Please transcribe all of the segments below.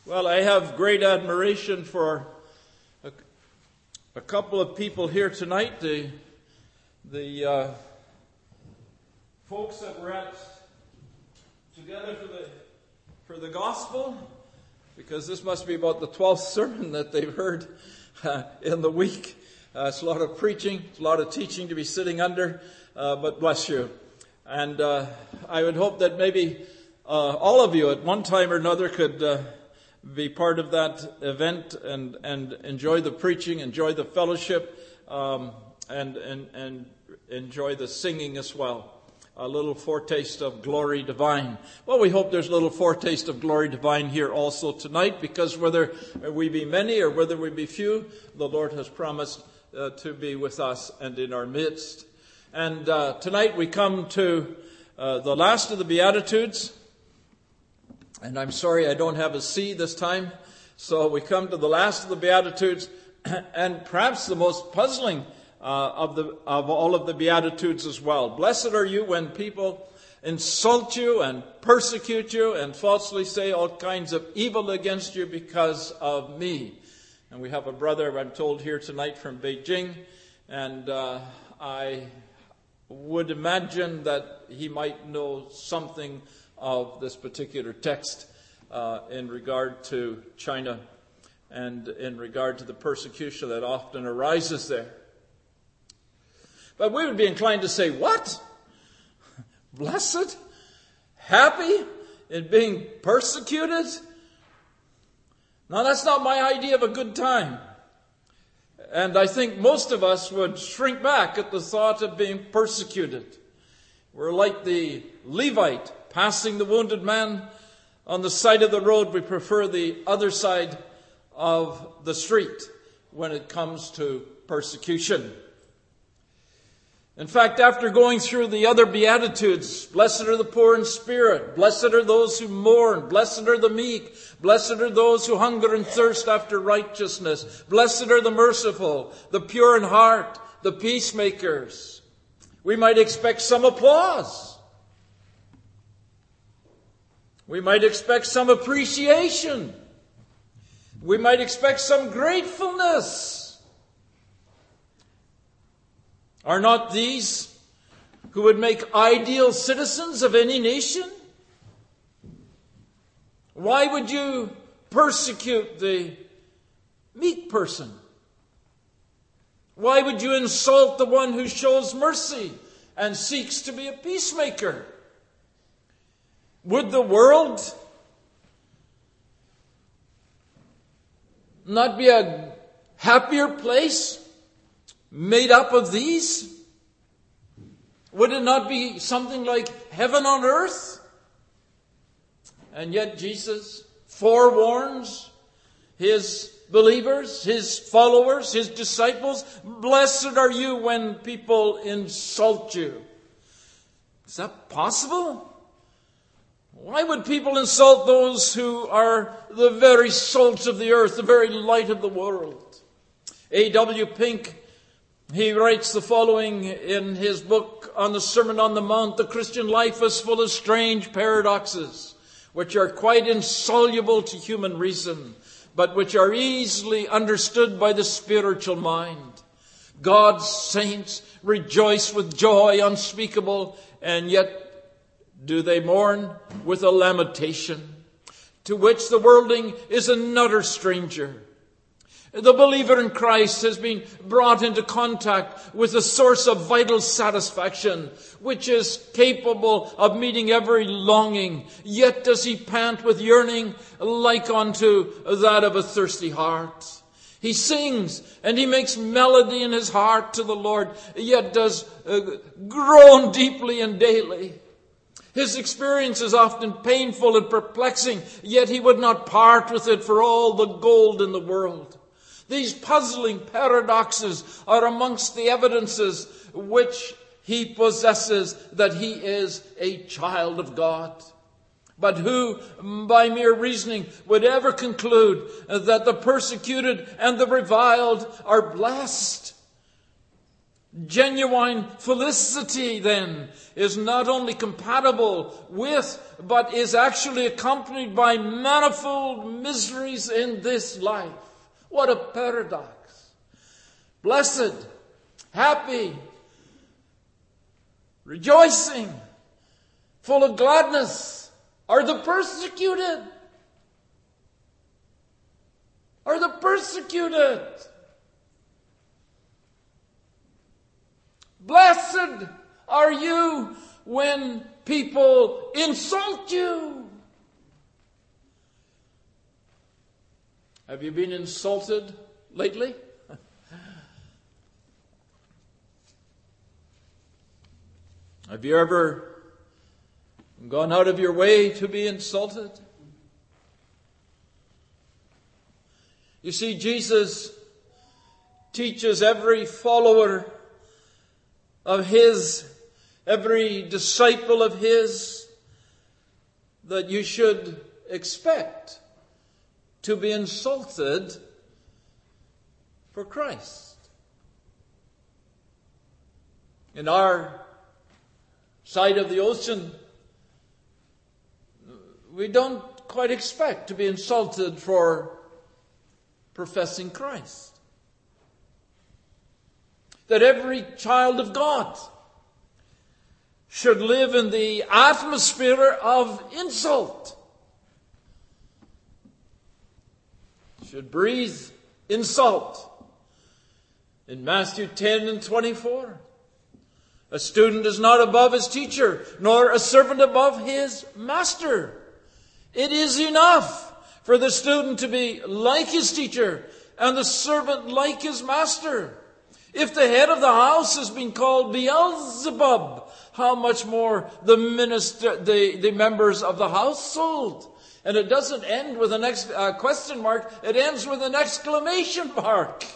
Well, I have great admiration for a couple of people here tonight. The folks that were together for the gospel, because this must be about the 12th sermon that they've heard in the week. It's a lot of preaching, it's a lot of teaching to be sitting under, but bless you. And I would hope that maybe all of you at one time or another could be part of that event and enjoy the preaching, enjoy the fellowship, and enjoy the singing as well. A little foretaste of glory divine. Well, we hope there's a little foretaste of glory divine here also tonight, because whether we be many or whether we be few, the Lord has promised to be with us and in our midst. And tonight we come to the last of the Beatitudes. And I'm sorry I don't have a C this time. So we come to the last of the Beatitudes, and perhaps the most puzzling of all of the Beatitudes as well. Blessed are you when people insult you and persecute you and falsely say all kinds of evil against you because of me. And we have a brother, I'm told, here tonight from Beijing, and I would imagine that he might know something of this particular text in regard to China and in regard to the persecution that often arises there. But we would be inclined to say, what? Blessed? Happy in being persecuted? Now, that's not my idea of a good time. And I think most of us would shrink back at the thought of being persecuted. We're like the Levite passing the wounded man on the side of the road. We prefer the other side of the street when it comes to persecution. In fact, after going through the other Beatitudes, blessed are the poor in spirit, blessed are those who mourn, blessed are the meek, blessed are those who hunger and thirst after righteousness, blessed are the merciful, the pure in heart, the peacemakers. We might expect some applause. We might expect some appreciation. We might expect some gratefulness. Are not these who would make ideal citizens of any nation? Why would you persecute the meek person? Why would you insult the one who shows mercy and seeks to be a peacemaker? Would the world not be a happier place made up of these? Would it not be something like heaven on earth? And yet Jesus forewarns his believers, his followers, his disciples, blessed are you when people insult you. Is that possible? Why would people insult those who are the very salt of the earth, the very light of the world? A.W. Pink, he writes the following in his book on the Sermon on the Mount: the Christian life is full of strange paradoxes, which are quite insoluble to human reason, but which are easily understood by the spiritual mind. God's saints rejoice with joy unspeakable, and yet do they mourn with a lamentation, to which the worldling is an utter stranger. The believer in Christ has been brought into contact with a source of vital satisfaction, which is capable of meeting every longing. Yet does he pant with yearning like unto that of a thirsty heart. He sings and he makes melody in his heart to the Lord, yet does groan deeply and daily. His experience is often painful and perplexing, yet he would not part with it for all the gold in the world. These puzzling paradoxes are amongst the evidences which he possesses that he is a child of God. But who, by mere reasoning, would ever conclude that the persecuted and the reviled are blessed? Genuine felicity, then, is not only compatible with, but is actually accompanied by manifold miseries in this life. What a paradox. Blessed, happy, rejoicing, full of gladness are the persecuted. Are the persecuted. Blessed are you when people insult you. Have you been insulted lately? Have you ever gone out of your way to be insulted? You see, Jesus teaches every follower of His, every disciple of His, that you should expect to be insulted for Christ. In our side of the ocean, we don't quite expect to be insulted for professing Christ. That every child of God should live in the atmosphere of insult. Should breathe insult. In Matthew 10 and 24, a student is not above his teacher, nor a servant above his master. It is enough for the student to be like his teacher and the servant like his master. If the head of the house has been called Beelzebub, how much more the members of the household? And it doesn't end with an question mark. It ends with an exclamation mark.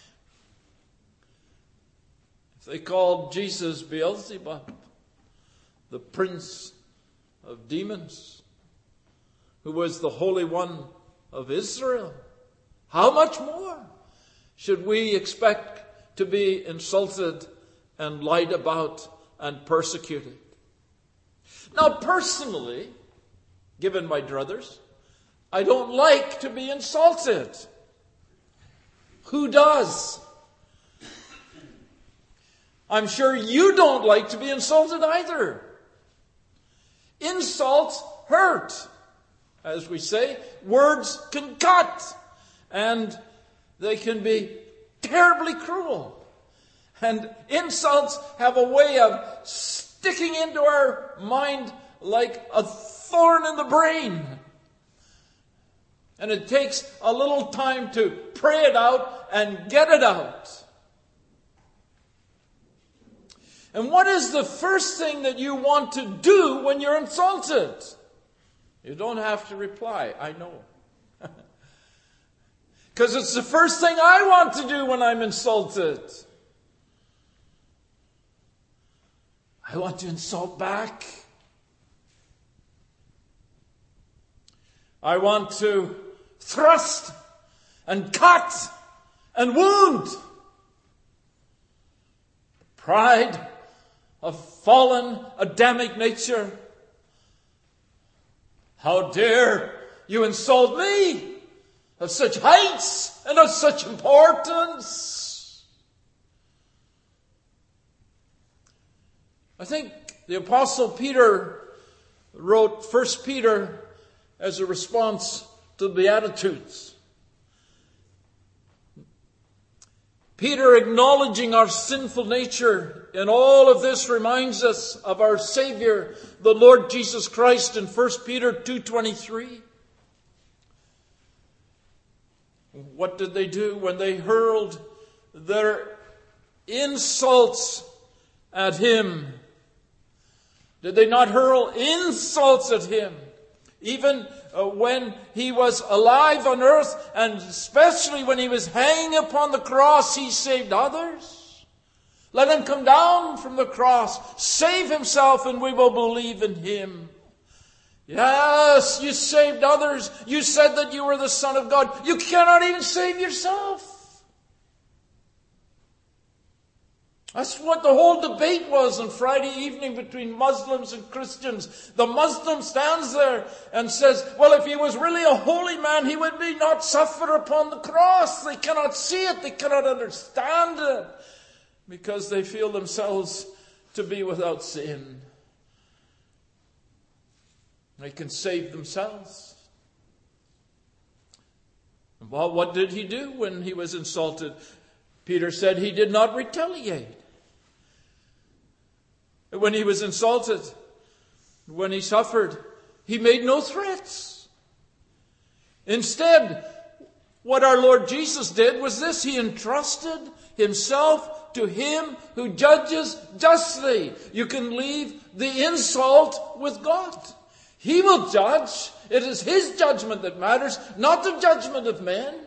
If they called Jesus Beelzebub, the prince of demons, who was the Holy One of Israel, how much more should we expect to be insulted and lied about and persecuted? Now, personally, given my druthers, I don't like to be insulted. Who does? I'm sure you don't like to be insulted either. Insults hurt. As we say, words can cut, and they can be terribly cruel. And insults have a way of sticking into our mind like a thorn in the brain. And it takes a little time to pray it out and get it out. And what is the first thing that you want to do when you're insulted? You don't have to reply, I know. Because it's the first thing I want to do when I'm insulted. I want to insult back. I want to thrust and cut and wound. Pride of fallen Adamic nature. How dare you insult me of such heights and of such importance? I think the Apostle Peter wrote 1 Peter as a response to the Beatitudes. Peter, acknowledging our sinful nature in all of this, reminds us of our Savior, the Lord Jesus Christ, in 1 Peter 2:23. What did they do when they hurled their insults at Him? Did they not hurl insults at Him? Even when He was alive on earth, and especially when He was hanging upon the cross, He saved others. Let Him come down from the cross, save Himself, and we will believe in Him. Yes, you saved others. You said that you were the Son of God. You cannot even save yourself. That's what the whole debate was on Friday evening between Muslims and Christians. The Muslim stands there and says, well, if he was really a holy man, he would be not suffer upon the cross. They cannot see it. They cannot understand it because they feel themselves to be without sin. They can save themselves. Well, what did he do when he was insulted? Peter said he did not retaliate. When he was insulted, when he suffered, he made no threats. Instead, what our Lord Jesus did was this: he entrusted himself to him who judges justly. You can leave the insult with God. He will judge. It is his judgment that matters, not the judgment of men.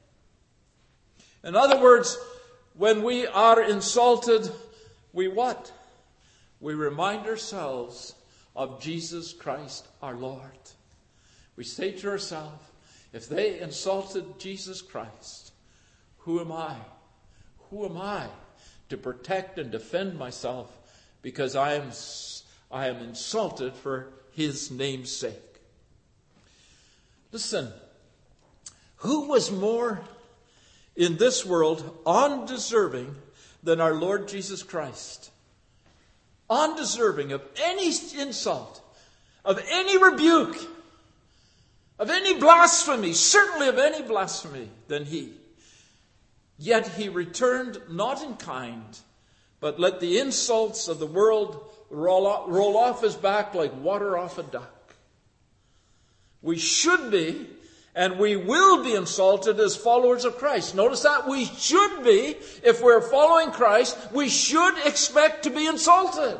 In other words, when we are insulted, we what? We remind ourselves of Jesus Christ our Lord. We say to ourselves, if they insulted Jesus Christ, who am I? Who am I to protect and defend myself because I am insulted for his name's sake? Listen, who was more in this world undeserving than our Lord Jesus Christ? Undeserving of any insult, of any rebuke, of any blasphemy, certainly of any blasphemy, than he. Yet he returned not in kind, but let the insults of the world roll off his back like water off a duck. We should be, and we will be insulted as followers of Christ. Notice that we should be. If we're following Christ, we should expect to be insulted.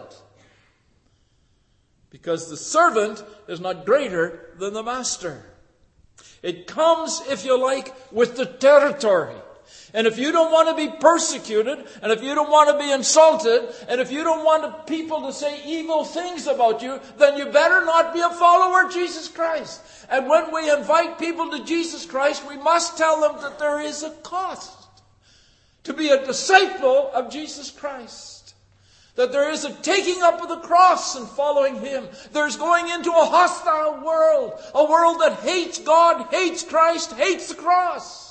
Because the servant is not greater than the master. It comes, if you like, with the territory. And if you don't want to be persecuted, and if you don't want to be insulted, and if you don't want people to say evil things about you, then you better not be a follower of Jesus Christ. And when we invite people to Jesus Christ, we must tell them that there is a cost to be a disciple of Jesus Christ. That there is a taking up of the cross and following him. There's going into a hostile world, a world that hates God, hates Christ, hates the cross.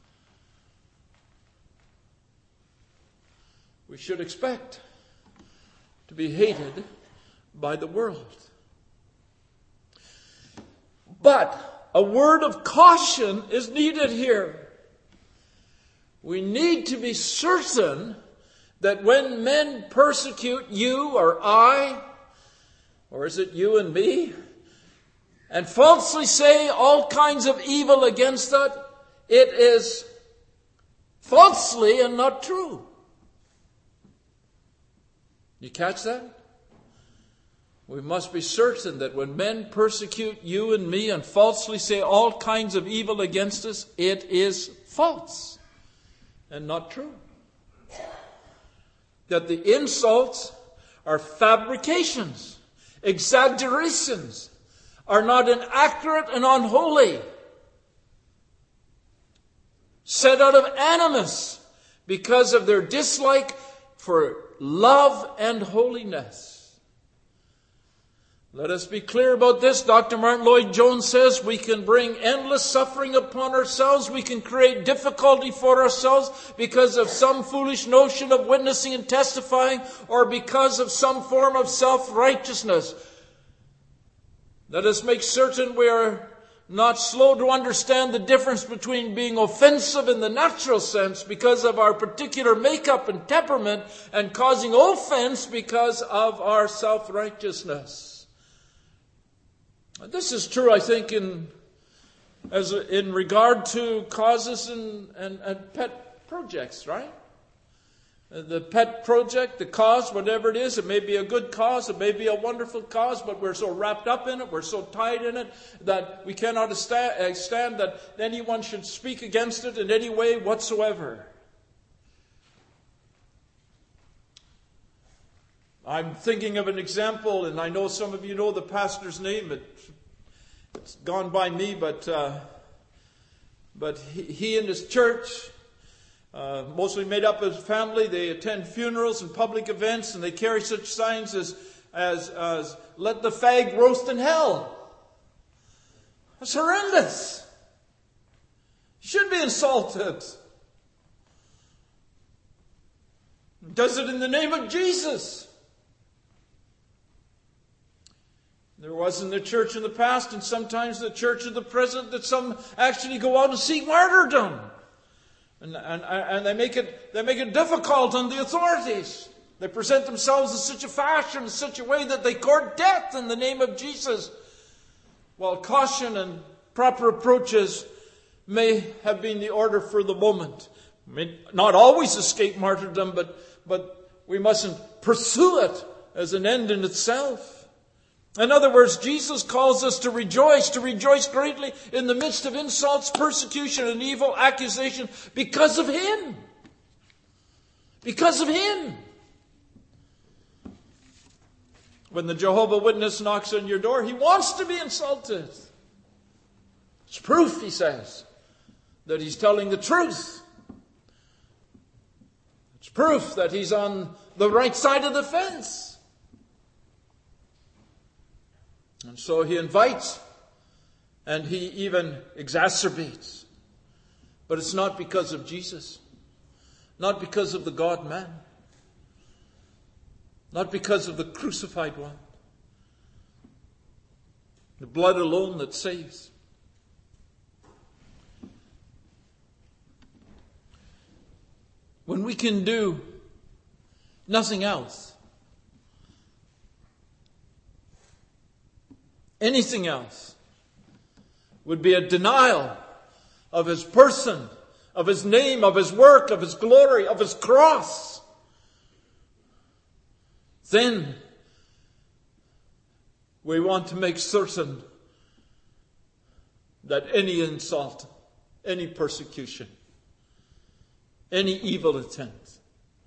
We should expect to be hated by the world. But a word of caution is needed here. We need to be certain that when men persecute you or I, or is it you and me, and falsely say all kinds of evil against us, it is falsely and not true. You catch that? We must be certain that when men persecute you and me and falsely say all kinds of evil against us, it is false and not true. That the insults are fabrications, exaggerations, are not inaccurate and unholy, said out of animus because of their dislike for love and holiness. Let us be clear about this. Dr. Martin Lloyd-Jones says we can bring endless suffering upon ourselves. We can create difficulty for ourselves because of some foolish notion of witnessing and testifying, or because of some form of self-righteousness. Let us make certain we are not slow to understand the difference between being offensive in the natural sense because of our particular makeup and temperament, and causing offense because of our self-righteousness. This is true, I think, in regard to causes and pet projects, right? The pet project, the cause, whatever it is, it may be a good cause, it may be a wonderful cause, but we're so wrapped up in it, we're so tied in it, that we cannot stand that anyone should speak against it in any way whatsoever. I'm thinking of an example, and I know some of you know the pastor's name. It's gone by me, but he and his church mostly made up of family. They attend funerals and public events, and they carry such signs as let the fag roast in hell. That's horrendous. You should be insulted. Does it in the name of Jesus. There was in the church in the past, and sometimes the church of the present, that some actually go out and seek martyrdom. And they make it difficult on the authorities. They present themselves in such a fashion, in such a way that they court death in the name of Jesus. While caution and proper approaches may have been the order for the moment. May not always escape martyrdom, but we mustn't pursue it as an end in itself. In other words, Jesus calls us to rejoice greatly in the midst of insults, persecution, and evil accusation because of Him. Because of Him. When the Jehovah Witness knocks on your door, he wants to be insulted. It's proof, he says, that he's telling the truth. It's proof that he's on the right side of the fence. And so he invites, and he even exacerbates. But it's not because of Jesus. Not because of the God-man. Not because of the crucified one. The blood alone that saves. When we can do nothing else, anything else would be a denial of His person, of His name, of His work, of His glory, of His cross. Then we want to make certain that any insult, any persecution, any evil intent,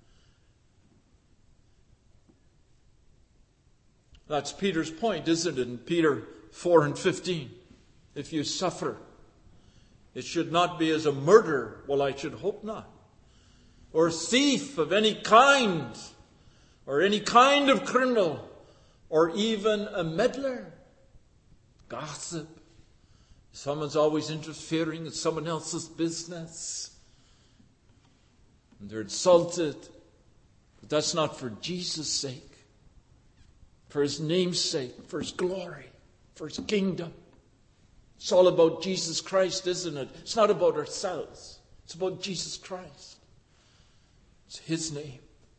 that's Peter's point, isn't it? In Peter 4:15, if you suffer, it should not be as a murderer. Well, I should hope not. Or a thief of any kind, or any kind of criminal, or even a meddler, gossip. Someone's always interfering in someone else's business. And they're insulted. But that's not for Jesus' sake. For His name's sake, for His glory, for His kingdom. It's all about Jesus Christ, isn't it? It's not about ourselves. It's about Jesus Christ. It's His name.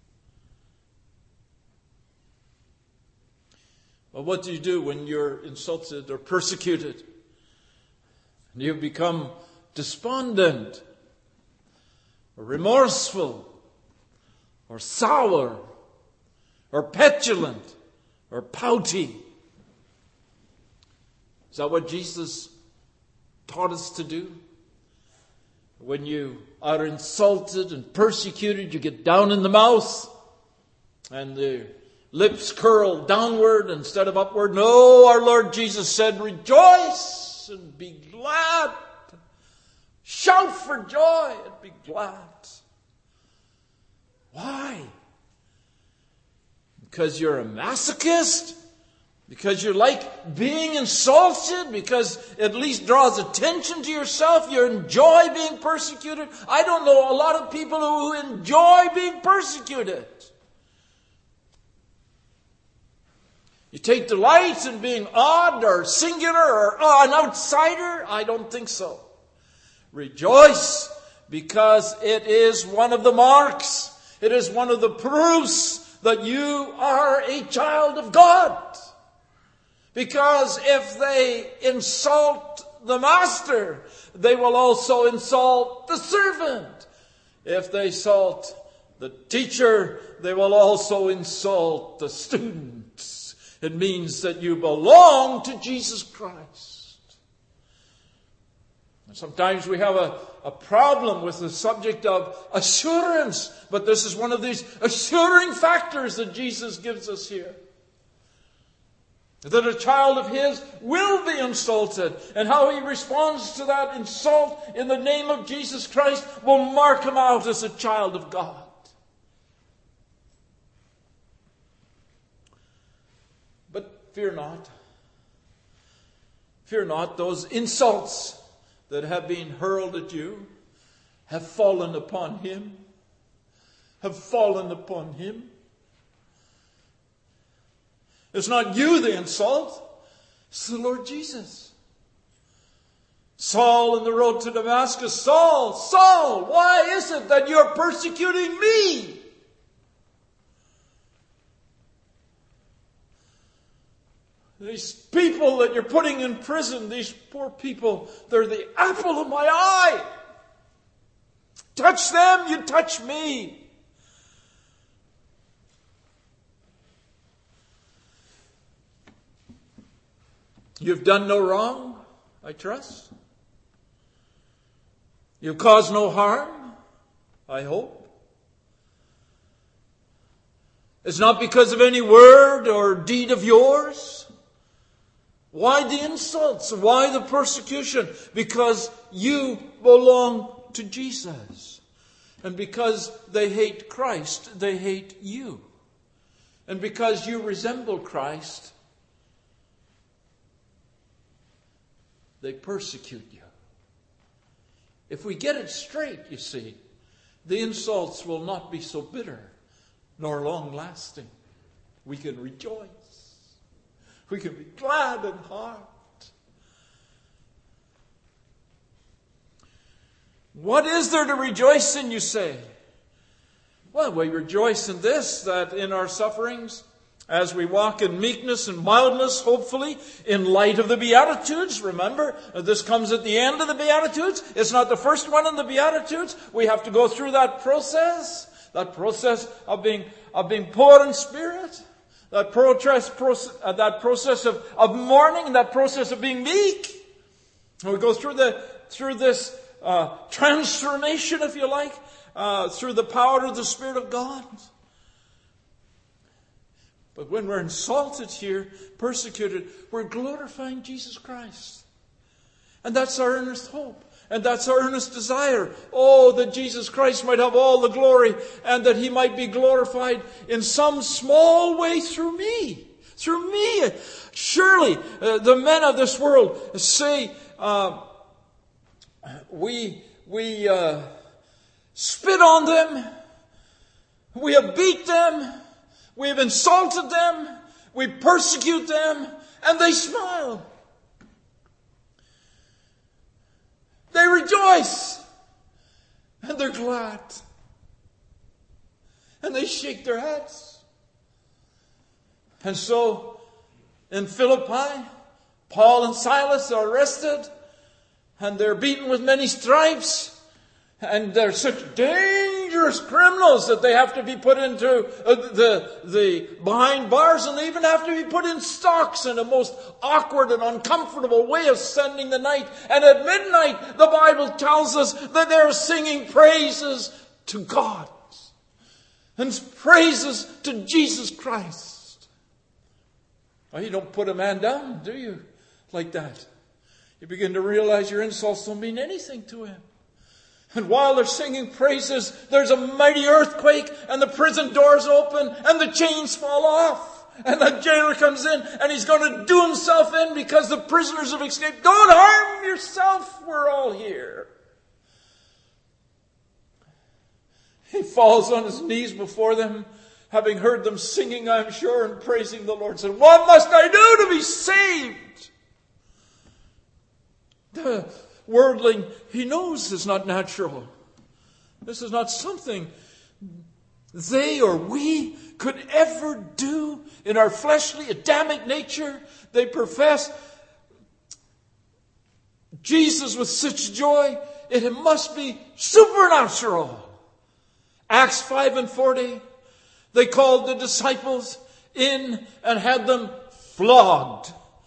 Well, what do you do when you're insulted or persecuted? And you become despondent, or remorseful, or sour, or petulant, or pouty. Is that what Jesus taught us to do? When you are insulted and persecuted, you get down in the mouth, and the lips curl downward instead of upward. No, our Lord Jesus said, rejoice and be glad. Shout for joy and be glad. Why? Because you're a masochist? Because you like being insulted? Because it at least draws attention to yourself? You enjoy being persecuted? I don't know a lot of people who enjoy being persecuted. You take delight in being odd or singular or an outsider? I don't think so. Rejoice, because it is one of the marks. It is one of the proofs that you are a child of God. Because if they insult the master, they will also insult the servant. If they insult the teacher, they will also insult the student. It means that you belong to Jesus Christ. And sometimes we have a problem with the subject of assurance, but this is one of these assuring factors that Jesus gives us here. that a child of his will be insulted, and how he responds to that insult in the name of Jesus Christ will mark him out as a child of God. But fear not. Fear not, those insults that have been hurled at you have fallen upon him. Have fallen upon him. It's not you the insult. It's the Lord Jesus. Saul on the road to Damascus. Saul, Saul, why is it that you're persecuting me? These people that you're putting in prison, these poor people, they're the apple of my eye. Touch them, you touch me. You've done no wrong, I trust. You've caused no harm, I hope. It's not because of any word or deed of yours. Why the insults? Why the persecution? Because you belong to Jesus. And because they hate Christ, they hate you. And because you resemble Christ, they persecute you. If we get it straight, you see, the insults will not be so bitter nor long-lasting. We can rejoice. We can be glad in heart. What is there to rejoice in, you say? Well, we rejoice in this, that in our sufferings, as we walk in meekness and mildness, hopefully, in light of the Beatitudes. Remember, this comes at the end of the Beatitudes. It's not the first one in the Beatitudes. We have to go through that process of being poor in spirit, that process of mourning, that process of being meek. And we go through this transformation, if you like, through the power of the Spirit of God. But when we're insulted here, persecuted, we're glorifying Jesus Christ. And that's our earnest hope. And that's our earnest desire. Oh, that Jesus Christ might have all the glory and that he might be glorified in some small way through me. Through me. Surely, the men of this world say, we spit on them. We have beat them. We have insulted them. We persecute them. And they smile. They rejoice. And they're glad. And they shake their heads. And so, in Philippi, Paul and Silas are arrested. And they're beaten with many stripes. And they're such dangerous criminals that they have to be put into the behind bars, and they even have to be put in stocks in a most awkward and uncomfortable way of spending the night. And at midnight, the Bible tells us that they're singing praises to God and praises to Jesus Christ. Well, you don't put a man down, do you? Like that. You begin to realize your insults don't mean anything to him. And while they're singing praises, there's a mighty earthquake, and the prison doors open, and the chains fall off. And the jailer comes in, and he's going to do himself in because the prisoners have escaped. Don't harm yourself, we're all here. He falls on his knees before them, having heard them singing, I'm sure, and praising the Lord, said, what must I do to be saved? The worldling, he knows is not natural. This is not something they or we could ever do in our fleshly, Adamic nature. They profess Jesus with such joy, it must be supernatural. Acts 5:40, they called the disciples in and had them flogged.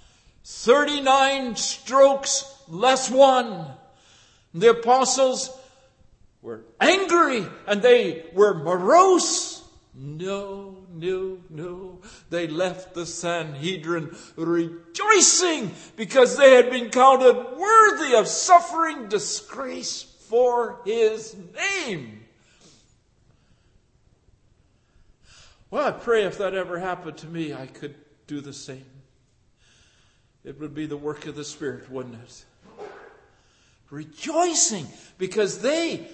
39 strokes less one. The apostles were angry and they were morose. No. They left the Sanhedrin rejoicing because they had been counted worthy of suffering disgrace for his name. Well, I pray if that ever happened to me, I could do the same. It would be the work of the Spirit, wouldn't it? Rejoicing because they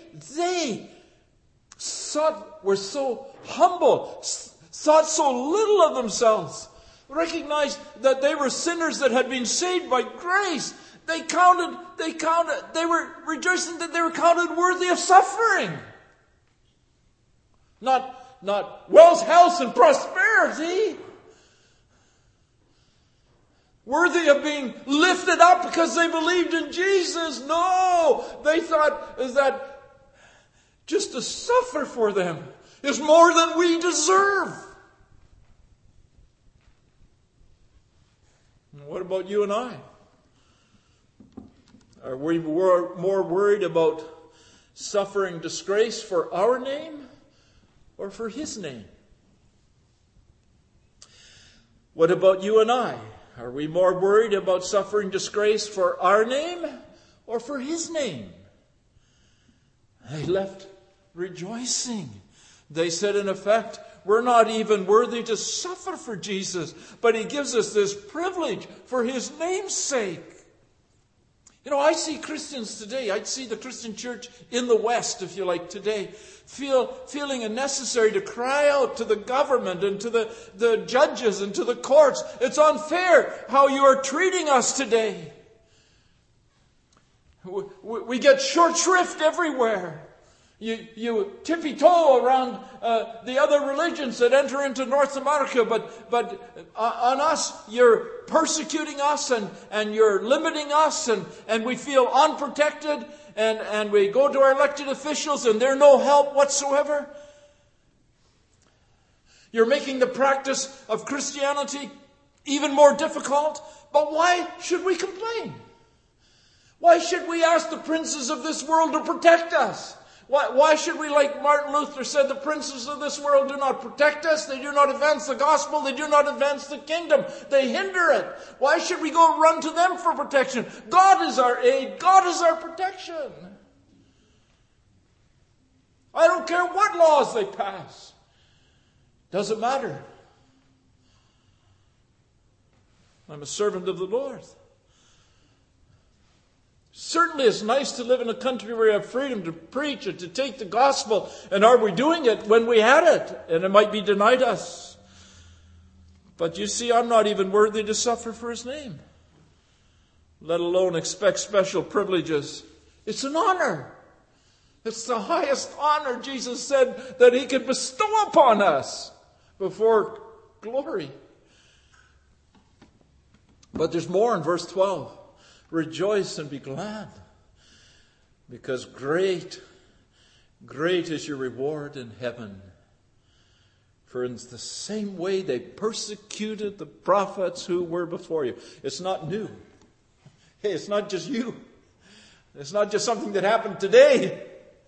were so humble, thought so little of themselves, recognized that they were sinners that had been saved by grace. They were rejoicing that they were counted worthy of suffering. Not wealth, health, and prosperity. Worthy of being lifted up because they believed in Jesus. No, they thought that just to suffer for them is more than we deserve. What about you and I? Are we more worried about suffering disgrace for our name or for his name? What about you and I? Are we more worried about suffering disgrace for our name or for his name? They left rejoicing. They said, in effect, we're not even worthy to suffer for Jesus, but he gives us this privilege for his name's sake. You know, I see Christians today, I'd see the Christian church in the West, if you like, today, feeling it necessary to cry out to the government and to the judges and to the courts. It's unfair how you are treating us today. We get short shrift everywhere. You tippy-toe around the other religions that enter into North America, but on us, you're persecuting us and you're limiting us, and we feel unprotected, and we go to our elected officials and they're no help whatsoever. You're making the practice of Christianity even more difficult, but why should we complain? Why should we ask the princes of this world to protect us? Why should we, like Martin Luther said, the princes of this world do not protect us, they do not advance the gospel, they do not advance the kingdom, they hinder it. Why should we go run to them for protection? God is our aid, God is our protection. I don't care what laws they pass. Doesn't matter. I'm a servant of the Lord. Certainly it's nice to live in a country where you have freedom to preach and to take the gospel. And are we doing it when we had it? And it might be denied us. But you see, I'm not even worthy to suffer for his name, let alone expect special privileges. It's an honor. It's the highest honor, Jesus said, that he could bestow upon us before glory. But there's more in verse 12. Rejoice and be glad, because great is your reward in heaven. For in the same way they persecuted the prophets who were before you. It's not new. Hey, it's not just you. It's not just something that happened today.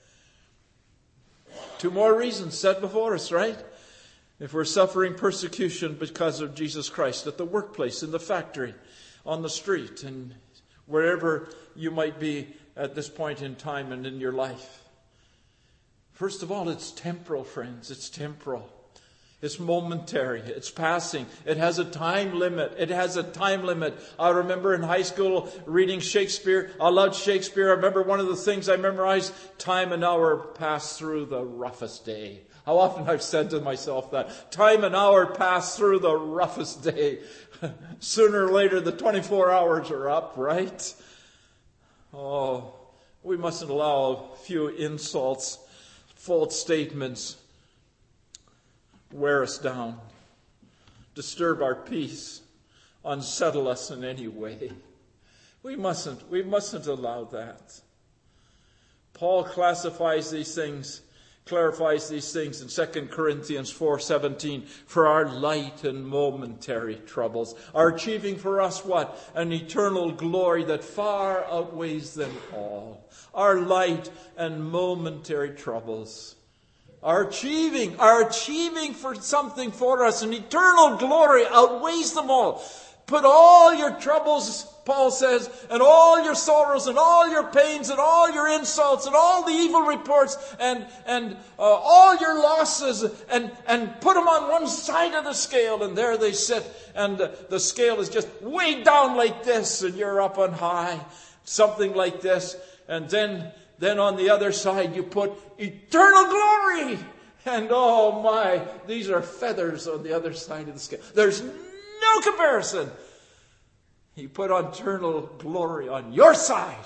Two more reasons set before us, right? If we're suffering persecution because of Jesus Christ at the workplace, in the factory, on the street, and wherever you might be at this point in time and in your life. First of all, it's temporal, friends. It's temporal. It's momentary. It's passing. It has a time limit. I remember in high school reading Shakespeare. I loved Shakespeare. I remember one of the things I memorized, time and hour pass through the roughest day. How often I've said to myself that. Time and hour pass through the roughest day. Sooner or later, the 24 hours are up, right? Oh, we mustn't allow a few insults, false statements, wear us down, disturb our peace, unsettle us in any way. We mustn't allow that. Paul clarifies these things in 2 Corinthians 4:17. For our light and momentary troubles are achieving for us what? An eternal glory that far outweighs them all. Our light and momentary troubles are achieving for something for us. An eternal glory outweighs them all. Put all your troubles, Paul says, and all your sorrows and all your pains and all your insults and all the evil reports and all your losses and put them on one side of the scale, and there they sit, and the scale is just way down like this, and you're up on high, something like this. And then on the other side you put eternal glory, and oh my, these are feathers on the other side of the scale. There's no comparison. He put eternal glory on your side.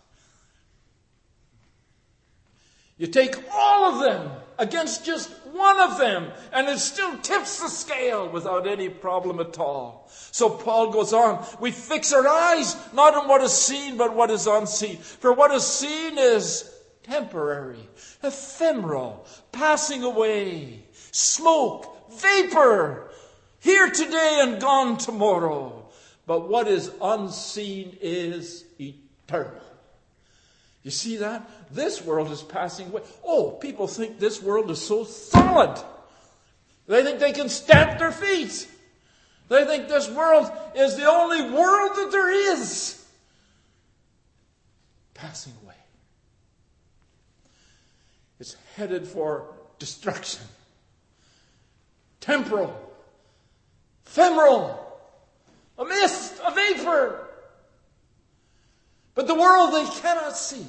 You take all of them against just one of them, and it still tips the scale without any problem at all. So Paul goes on, we fix our eyes not on what is seen, but what is unseen. For what is seen is temporary, ephemeral, passing away, smoke, vapor, here today and gone tomorrow. But what is unseen is eternal. You see that? This world is passing away. Oh, people think this world is so solid. They think they can stamp their feet. They think this world is the only world that there is. Passing away. It's headed for destruction. Temporal. Ephemeral. A mist, a vapor. But the world they cannot see.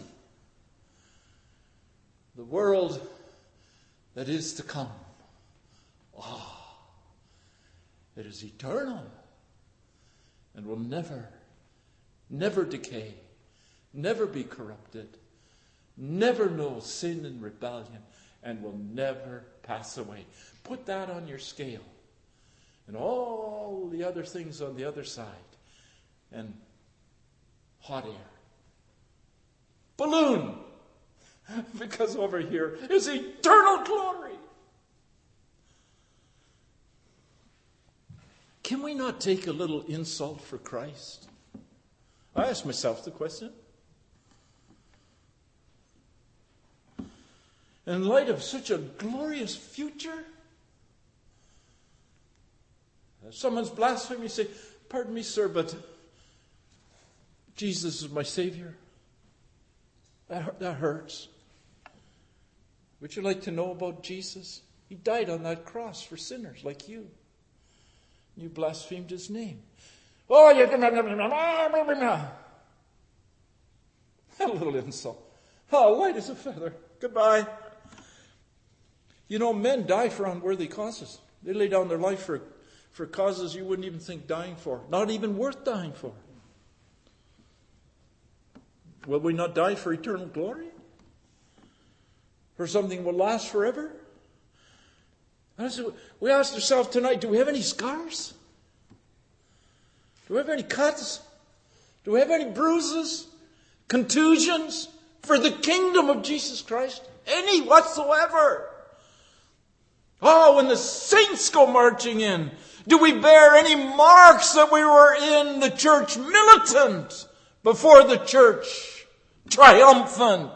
The world that is to come. It is eternal and will never decay, never be corrupted, never know sin and rebellion, and will never pass away. Put that on your scale. And all the other things on the other side. And hot air. Balloon. Because over here is eternal glory. Can we not take a little insult for Christ? I ask myself the question. In light of such a glorious future, if someone's blaspheming, you say, pardon me, sir, but Jesus is my Savior. That hurts. Would you like to know about Jesus? He died on that cross for sinners like you. You blasphemed his name. Oh, you're going to... A little insult. Oh, light as a feather. Goodbye. You know, men die for unworthy causes. They lay down their life for causes you wouldn't even think dying for. Not even worth dying for. Will we not die for eternal glory? For something will last forever? We asked ourselves tonight, do we have any scars? Do we have any cuts? Do we have any bruises? Contusions? For the kingdom of Jesus Christ? Any whatsoever? Oh, when the saints go marching in, do we bear any marks that we were in the church militant before the church triumphant?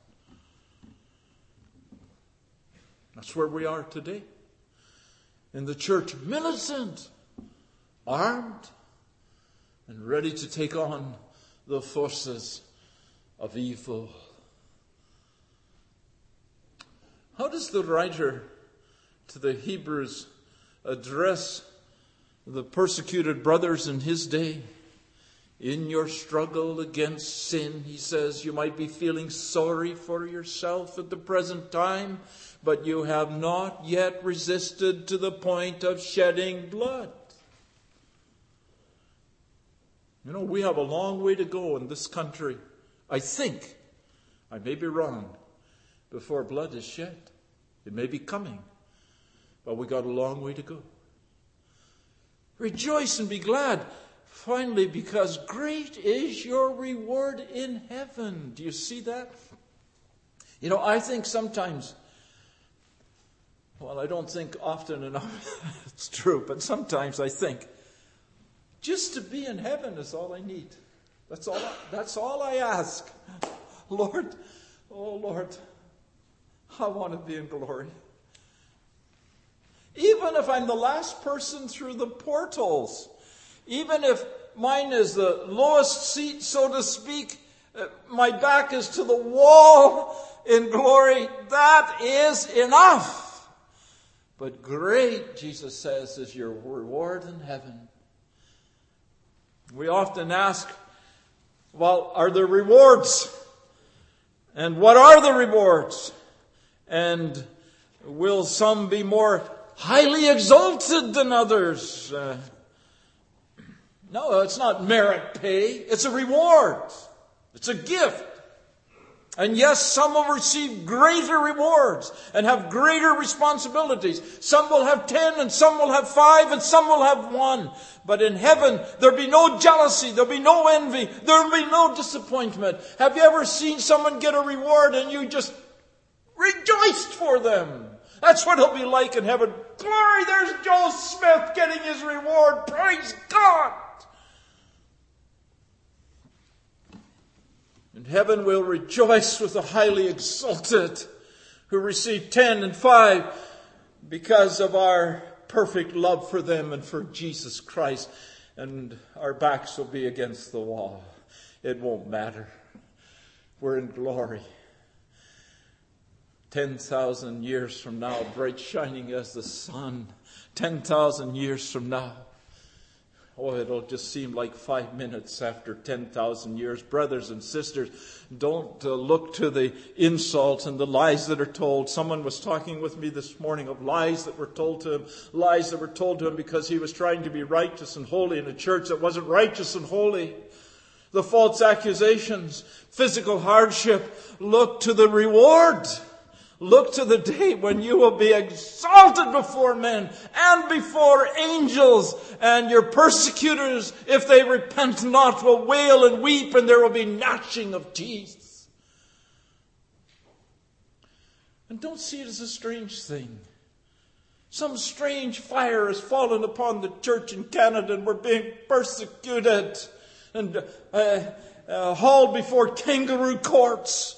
That's where we are today. In the church militant, armed, and ready to take on the forces of evil. How does the writer to the Hebrews address the persecuted brothers in his day? In your struggle against sin, he says, you might be feeling sorry for yourself at the present time, but you have not yet resisted to the point of shedding blood. You know, we have a long way to go in this country. I think, I may be wrong, before blood is shed. It may be coming, but we got a long way to go. Rejoice and be glad. Finally, because great is your reward in heaven. Do you see that? You know, I think sometimes, well, I don't think often enough, it's true, but sometimes I think, just to be in heaven is all I need. That's all I ask. Lord, oh Lord, I want to be in glory. Even if I'm the last person through the portals, even if mine is the lowest seat, so to speak, my back is to the wall in glory, that is enough. But great, Jesus says, is your reward in heaven. We often ask, well, are there rewards? And what are the rewards? And will some be more highly exalted than others? No, it's not merit pay. It's a reward. It's a gift. And yes, some will receive greater rewards and have greater responsibilities. Some will have 10 and some will have 5 and some will have 1. But in heaven, there'll be no jealousy. There'll be no envy. There'll be no disappointment. Have you ever seen someone get a reward and you just rejoiced for them? That's what it'll be like in heaven. Glory, there's Joe Smith getting his reward. Praise God. In heaven we'll rejoice with the highly exalted who receive 10 and 5 because of our perfect love for them and for Jesus Christ. And our backs will be against the wall. It won't matter. We're in glory. 10,000 years from now, bright shining as the sun. 10,000 years from now. Oh, it'll just seem like 5 minutes after 10,000 years. Brothers and sisters, don't look to the insults and the lies that are told. Someone was talking with me this morning of lies that were told to him. Lies that were told to him because he was trying to be righteous and holy in a church that wasn't righteous and holy. The false accusations, physical hardship. Look to the reward. Look to the day when you will be exalted before men and before angels, and your persecutors, if they repent not, will wail and weep, and there will be gnashing of teeth. And don't see it as a strange thing. Some strange fire has fallen upon the church in Canada, and we're being persecuted and hauled before kangaroo courts.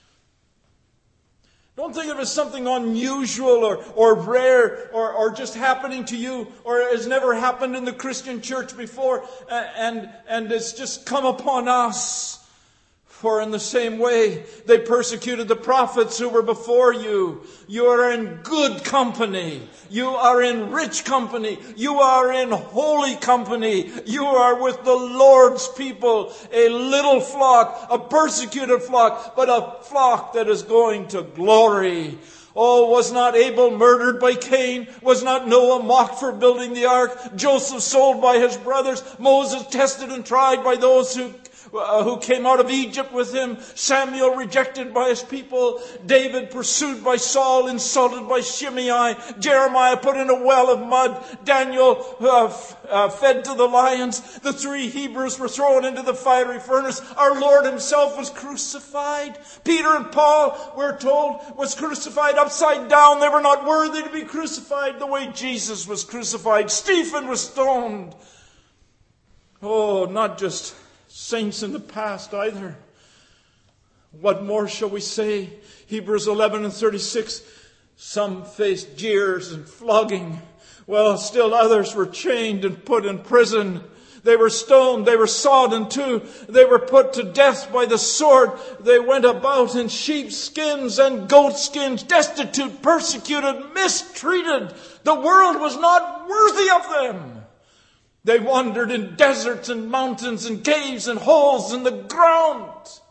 Don't think of it as something unusual or rare or just happening to you or has never happened in the Christian church before and it's just come upon us. For in the same way they persecuted the prophets who were before you. You are in good company. You are in rich company. You are in holy company. You are with the Lord's people. A little flock, a persecuted flock, but a flock that is going to glory. Oh, was not Abel murdered by Cain? Was not Noah mocked for building the ark? Joseph sold by his brothers? Moses tested and tried by those who came out of Egypt with him, Samuel rejected by his people, David pursued by Saul, insulted by Shimei, Jeremiah put in a well of mud, Daniel fed to the lions, the 3 Hebrews were thrown into the fiery furnace, our Lord himself was crucified, Peter and Paul, we're told, was crucified upside down. They were not worthy to be crucified the way Jesus was crucified. Stephen was stoned. Oh, not just saints in the past either. What more shall we say? Hebrews 11 and 36. Some faced jeers and flogging, while still others were chained and put in prison. They were stoned, they were sawed in two, they were put to death by the sword. They went about in sheepskins and goatskins, destitute, persecuted, mistreated. The world was not worthy of them. They wandered in deserts and mountains and caves and holes in the ground.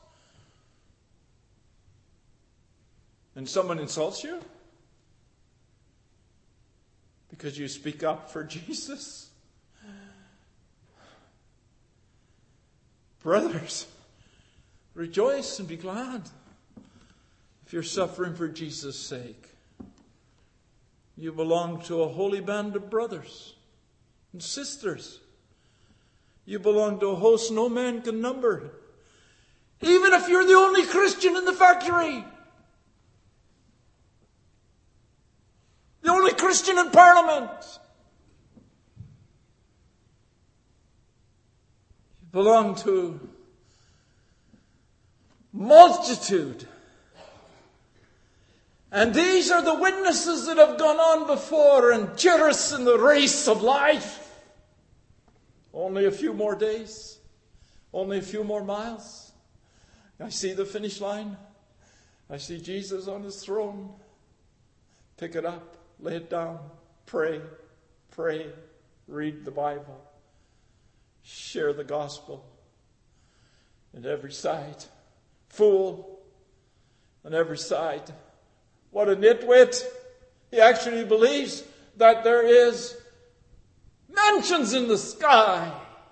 And someone insults you because you speak up for Jesus. Brothers, rejoice and be glad if you're suffering for Jesus' sake. You belong to a holy band of brothers and sisters. You belong to a host no man can number. Even if you're the only Christian in the factory. The only Christian in Parliament. You belong to multitude. And these are the witnesses that have gone on before and cheer us in the race of life. Only a few more days. Only a few more miles. I see the finish line. I see Jesus on his throne. Pick it up. Lay it down. Pray. Pray. Read the Bible. Share the gospel. On every side. Fool. On every side. What a nitwit. He actually believes that there is mansions in the sky.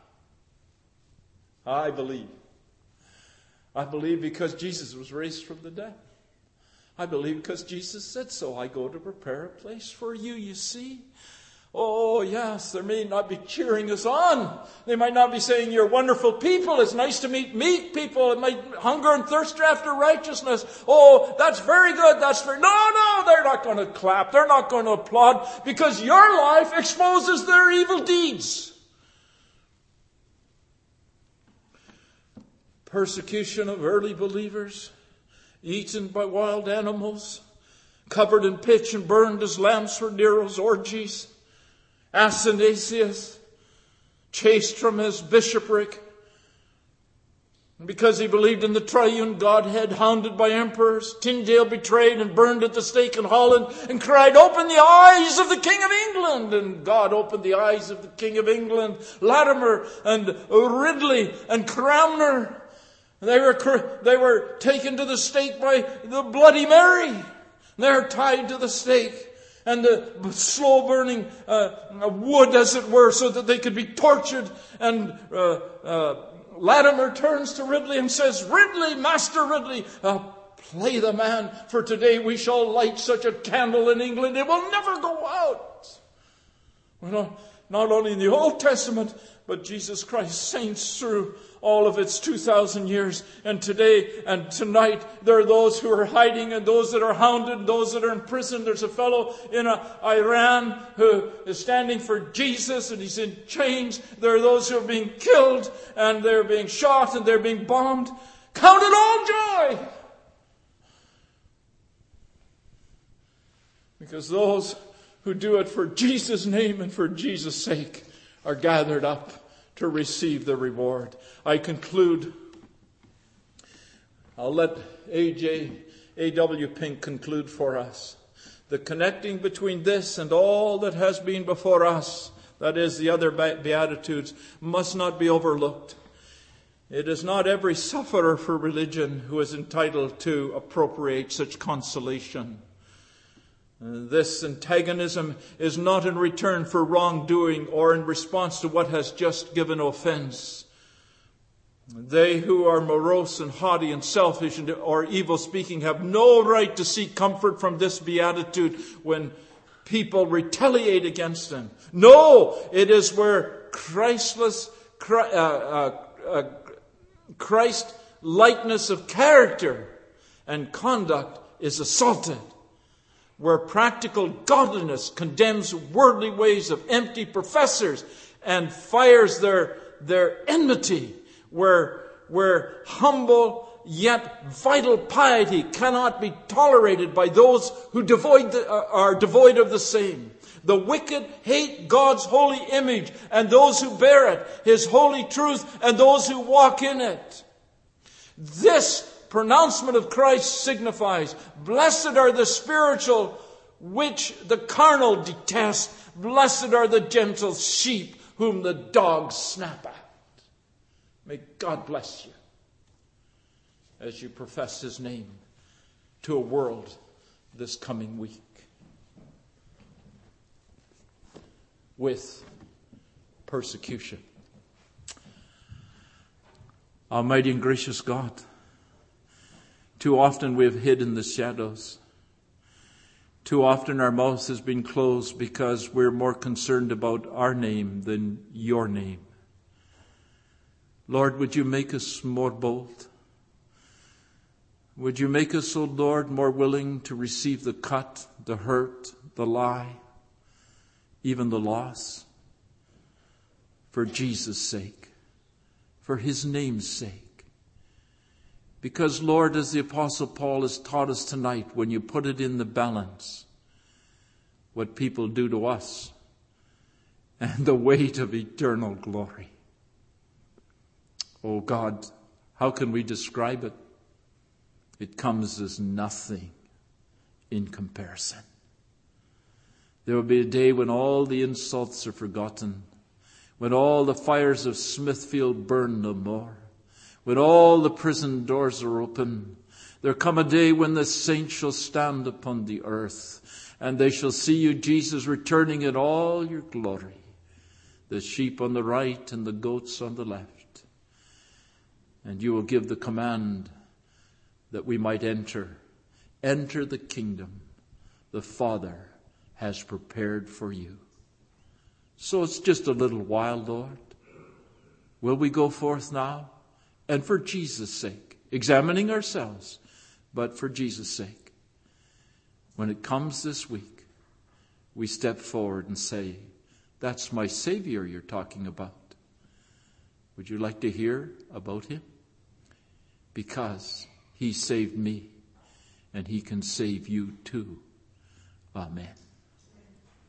I believe. I believe because Jesus was raised from the dead. I believe because Jesus said so. I go to prepare a place for you, you see. Oh, yes, they may not be cheering us on. They might not be saying, you're wonderful people. It's nice to meet people. It might hunger and thirst after righteousness. Oh, that's very good. No, they're not going to clap. They're not going to applaud because your life exposes their evil deeds. Persecution of early believers, eaten by wild animals, covered in pitch and burned as lambs for Nero's orgies. Athanasius, chased from his bishopric because he believed in the triune Godhead, hounded by emperors. Tyndale betrayed and burned at the stake in Holland and cried, open the eyes of the King of England. And God opened the eyes of the King of England. Latimer and Ridley and Cranmer, they were taken to the stake by the Bloody Mary. They're tied to the stake. And the slow burning wood, as it were, so that they could be tortured. And Latimer turns to Ridley and says, Ridley, Master Ridley, play the man, for today we shall light such a candle in England, it will never go out. Well, not only in the Old Testament, but Jesus Christ saints through all of its 2,000 years. And today and tonight, there are those who are hiding and those that are hounded and those that are in prison. There's a fellow in Iran who is standing for Jesus and he's in chains. There are those who are being killed and they're being shot and they're being bombed. Count it all joy! Because those who do it for Jesus' name and for Jesus' sake are gathered up to receive the reward. I conclude. I'll let A.W. Pink conclude for us. The connecting between this and all that has been before us, that is the other Beatitudes, must not be overlooked. It is not every sufferer for religion who is entitled to appropriate such consolation. This antagonism is not in return for wrongdoing or in response to what has just given offense. They who are morose and haughty and selfish or evil speaking have no right to seek comfort from this beatitude when people retaliate against them. No, it is where Christ likeness of character and conduct is assaulted. Where practical godliness condemns worldly ways of empty professors and fires their enmity. Where humble yet vital piety cannot be tolerated by those who are devoid of the same. The wicked hate God's holy image and those who bear it, His holy truth and those who walk in it. This pronouncement of Christ signifies, blessed are the spiritual which the carnal detest. Blessed are the gentle sheep whom the dogs snap at. May God bless you as you profess His name to a world this coming week. With persecution. Almighty and gracious God, too often we have hid in the shadows. Too often our mouth has been closed because we're more concerned about our name than your name. Lord, would you make us more bold? Would you make us, O Lord, more willing to receive the cut, the hurt, the lie, even the loss, for Jesus' sake, for His name's sake. Because, Lord, as the Apostle Paul has taught us tonight, when you put it in the balance, what people do to us and the weight of eternal glory. Oh God, how can we describe it? It comes as nothing in comparison. There will be a day when all the insults are forgotten, when all the fires of Smithfield burn no more, when all the prison doors are open. There come a day when the saints shall stand upon the earth, and they shall see you, Jesus, returning in all your glory, the sheep on the right and the goats on the left. And you will give the command that we might enter the kingdom the Father has prepared for you. So it's just a little while, Lord. Will we go forth now? And for Jesus' sake, examining ourselves, but for Jesus' sake, when it comes this week, we step forward and say, that's my Savior you're talking about. Would you like to hear about him? Because he saved me, and he can save you too. Amen.